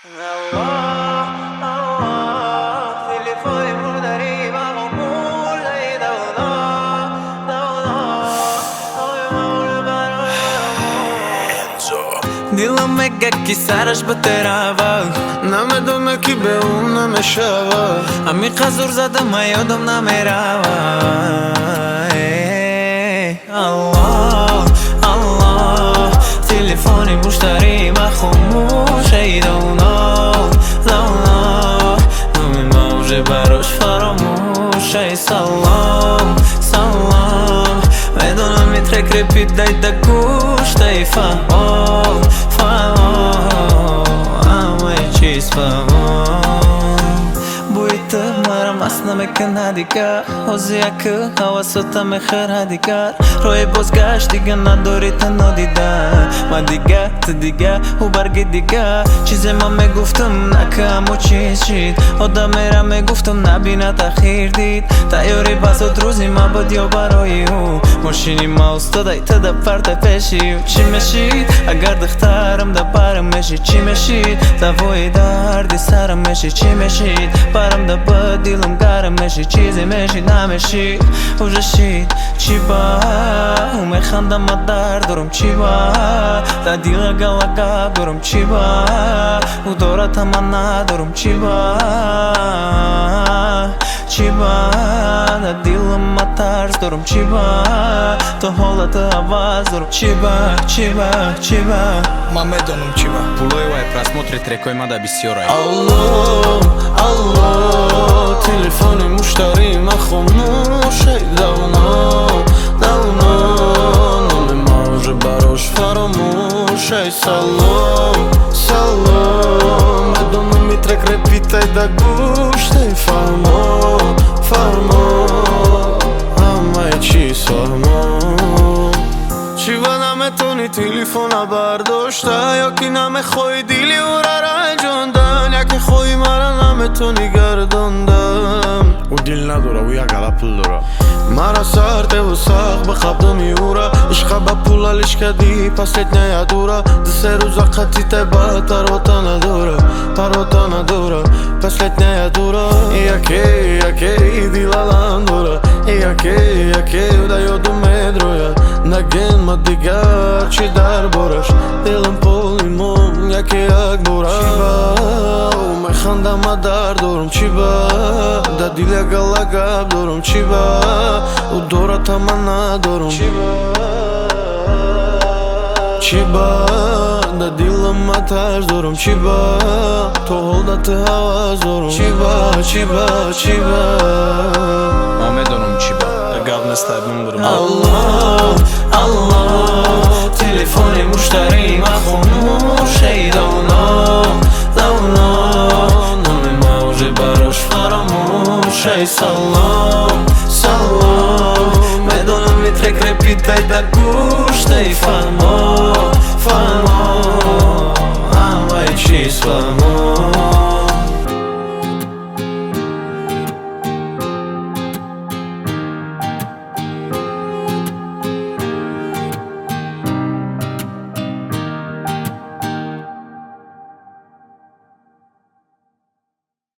دلم میگه که سرش به تراوه نمیدونه که به اون نمیشوه عمیقا زور زدم و یادم نمیروه الله الله تلفونی مشتریم خاموش ای دونا دونا نمی موجه براش فراموش ای سلام سلام میدونم میترک رپید دایده گوش دای فهمم فهمم همه چیز فهمم بویت مرا مست نمیکنه دیگر حوزیه که حواستا میخره دیگر روی بازگشت دیگه نداری تنها دیدن من دیگه تو دیگه او برگی دیگه چیزی من میگفتم نکه همو چیز شید آدم میرم میگفتم نبینه تخیر دید تیاری بسات روزی مباد یا برای او ماشینی ما استادای تا ده پرده پیشی چی میشید اگر دخترم ده برم میشید چی میشید دوای دردی سرم میشید چی میشید برم ده با دیلم گرم میشید چیزی میشید نمیشید او رشید چی با او میخندم ما درد دارم چی با ده دیل گلگب دارم چی با او دارت هم ندارم چی با چی با ده دیلم ما ترس دارم چی با تو حالت عوض دارم چی با چی با چی با ما میدونم چی با Pulujeva je prasmotri trekovima da bi si oraj الله الله تلفن مشتری ما خاموش ای دونا دونا نمیشه براش فراموش ای سلام سلام میدونم میترک رپیتای دا گوش دی فرمان فرمان همه چیز فرمان چی با نمیتونی تلفن برداشته یا که نمیخوای دیلی او را رنجوندن یا که خوی مرا نمیتونی گرداندم او دیل نداره او یک علا پول داره مرا سرده و ساق بخوابدم یورا عشقا با پول علیش کدی پس لیت نیادورا ده سه روزا قطی تبا تاروتا نداره تاروتا نداره پس لیت نیادورا یکی دیل الان داره یکی دا یادم میدروید نگین ما دیگر چی در بارش دلم پولیمون یکی یک بورا چی با میخندم ما در دارم چی با دا دیل یک لگب دارم چی با او دورت هم ندارم چی با دا دیلم ما ترز دارم چی با تو حالت حواز دارم چی با Ma medonom čiba Gavne stavim burma الله الله تلفونی مشتری ما خاموش ای دونا دونا نمی موجه براش فراموش ای سلام سلام میدونم میترک رپید دایده گوش دی فهمم فهمم همه چیز فهمم